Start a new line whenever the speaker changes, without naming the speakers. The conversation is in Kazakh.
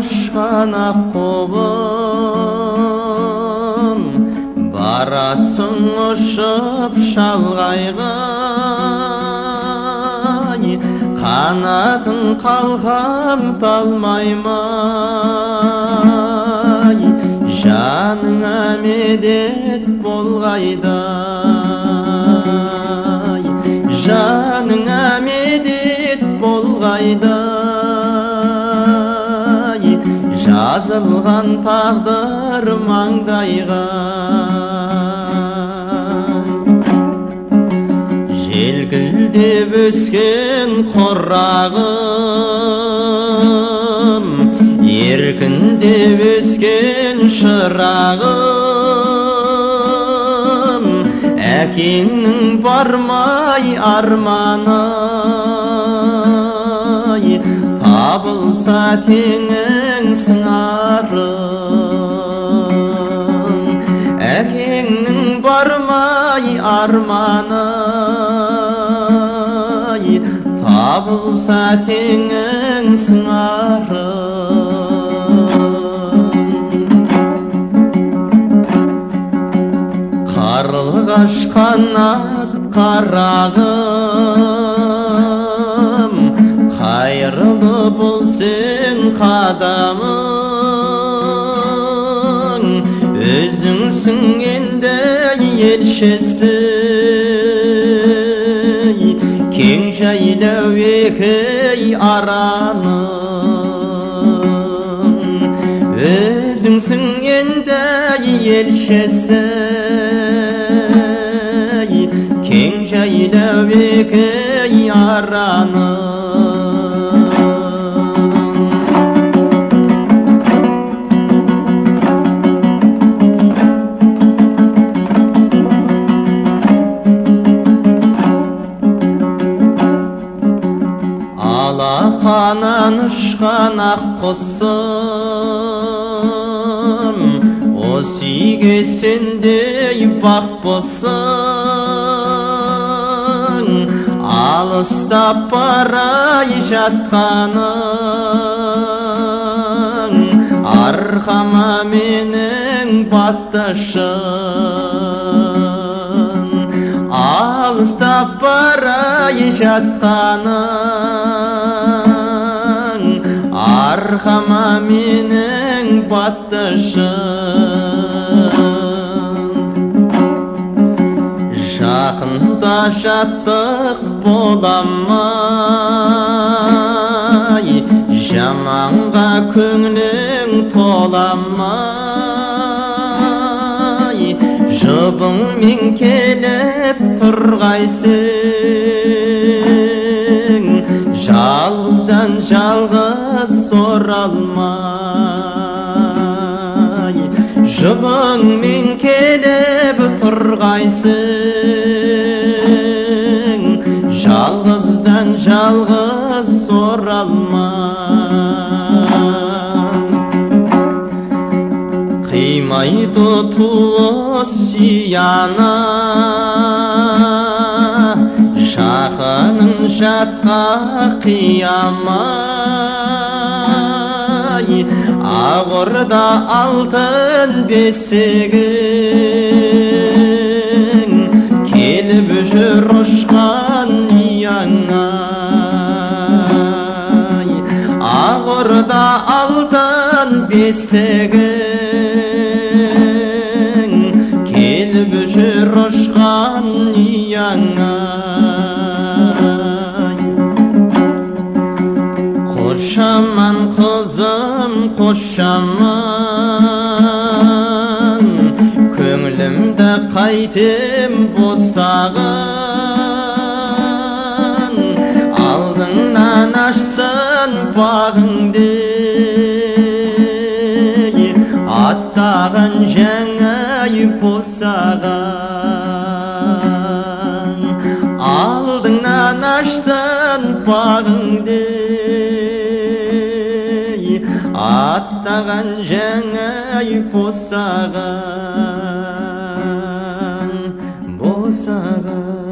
ұшқан ақ құбым, барасың ұшып шалғайға, қанатын қалқам талмай май, жаныңа медет болғайда, жаныңа медет болғайда, жазылған тағдыр маңдайға. Желкілдеп өскен құрағым, еркіндеп өскен шырағым, әкеңнің бармай арманы, табылса теңің сыңарым. Әкеңнің бармай арманы, табылса теңің сыңарым. Қарлығаш қанат қарағым, қайырлы болсын қадамың, өзіңсің енді елшісі, кең жайлау екі араның. Өзіңсің енді елшісі, кең жайлау екі араның. Алақанан ұшқан ақ құсым, осы үйге сендей бақпысың. Алыстап барай жатқаның, арқама менің баттышың. Алыстап барай жатқаның, арқама менің баттышың. Жақында жаттық боламай, жаманға көңілің толамай, жұбыңмен келіп тұрғайсың, жалғыздан жалғыз оралмай. Жұбыңмен келіп тұрғайсың, жалғыздан жалғыз оралмай. Қимайды туыс ұяна, жақының жатқа қиямай. Ағырда алтын бесігің, келіп жүр ұшқан ұяңа. Ағырда алтын бесігің, келіп жүр ұшқан ұяңа. Қошаман қызым, қошаман, көңілімді қайтем босағын. Алдыңнан ашсын бағыңды, аттаған жаңа босаған. Алдыңнан ашсын бағыңды, аттаған жаңа босаған.